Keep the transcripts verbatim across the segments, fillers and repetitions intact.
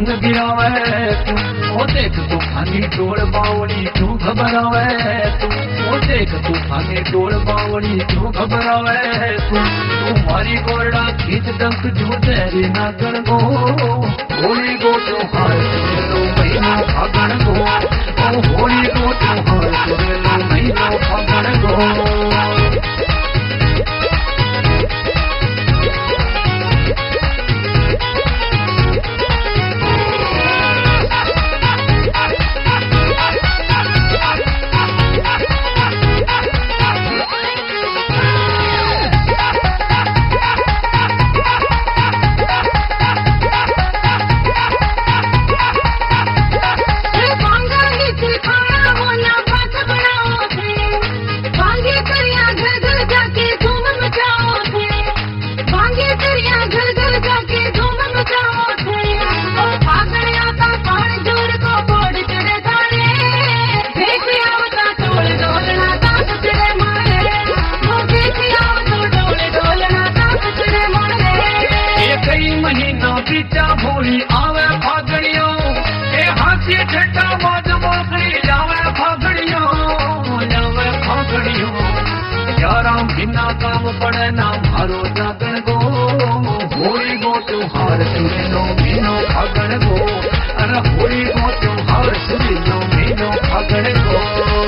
भंग गिरावे तू, ओ देख तूफानी डोल बावड़ी क्यों घबरावे तू, ओ देख तूफानी डोल बावड़ी क्यों घबरावे तू, तुम्हारी गोरडा खींच डंक जो तेरे ना कर गो, होली गो त्योहार लो महीना फागण गो, ओ होली गो त्योहार लो महीना फागण गो। भोली आवे फागड़ियों ए हाथी ठट्टा मौज मोकड़ी जावे फागड़ियों, जावे फागड़ियों यारा बिना काम पड़े ना मारो जागण गो, होली गो त्योहार सुने लो मीनो फागण गो, अरे होली गो त्योहार सुने लो मीनो फागण गो।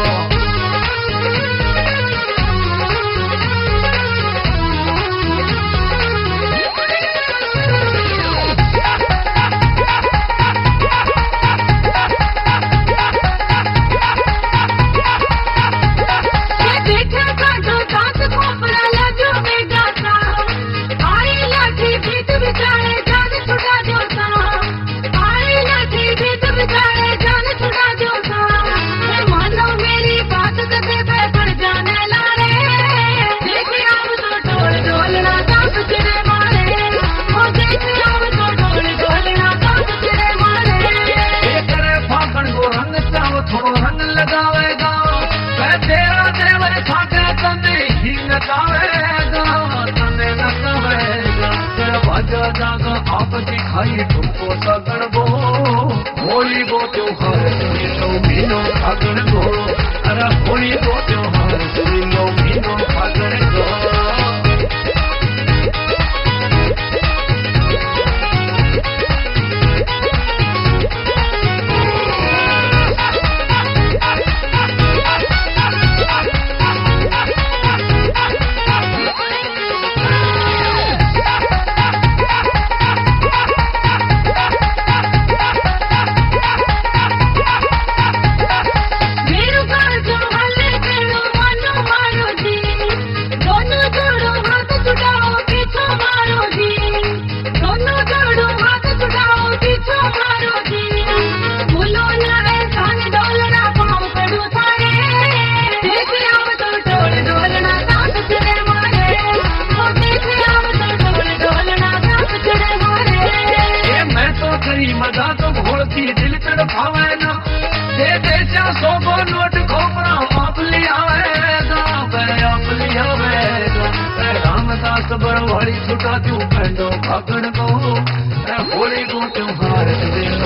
आप दिखाई तुमको सगण गो, होली गो त्योहार सुनी लो मीनो फागण गो, अरे होली गो त्योहार सुनी लो मीनो फागण गो। दिल तड़पावे ना दे दे चा सौ को नोट खोपरा आप लियावेगा, आप लियावेगा रामदास बरवाड़ी छुटा तू फंडो फागण को, होली को त्योहार